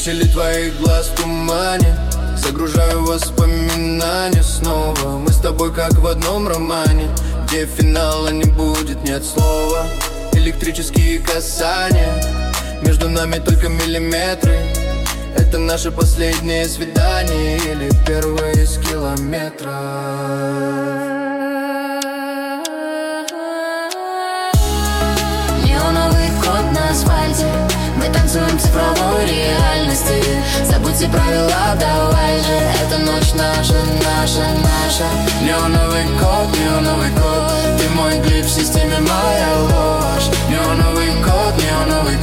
Пиксели твоих глаз в тумане, загружаю воспоминания снова. Мы с тобой как в одном романе, где финала не будет, нет слова. Электрические касания, между нами только миллиметры. Это наше последнее свидание или первое из километра. Неоновый код на асфальте, мы танцуем в цифровой реальности. Забудьте правила, давай же, эта ночь наша, наша, наша. Неоновый код, ты мой глиф в системе, моя ложь. Неоновый код,